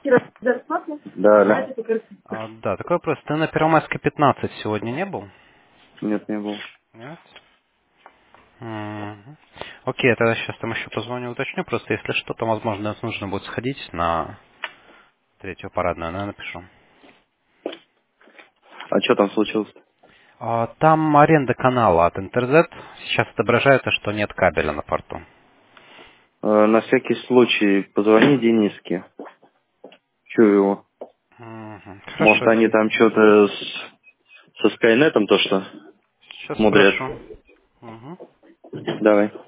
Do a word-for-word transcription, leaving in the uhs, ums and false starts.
Да, да. А, да, такой вопрос. Ты на Первомайской пятнадцать сегодня не был? Нет, не был. Нет? Мгм. Окей, я тогда сейчас там еще позвоню, уточню. Просто если что, то, возможно, нужно будет сходить на третью парадную, но я напишу. А что там случилось? А, там аренда канала от Интерзет. Сейчас отображается, что нет кабеля на порту. Э, на всякий случай позвони Дениске. Чую его. Мгм. Может, Хорошо, они Дим. там что-то с... со Скайнетом то, что Сейчас мудрят. спрошу. Мгм. Давай.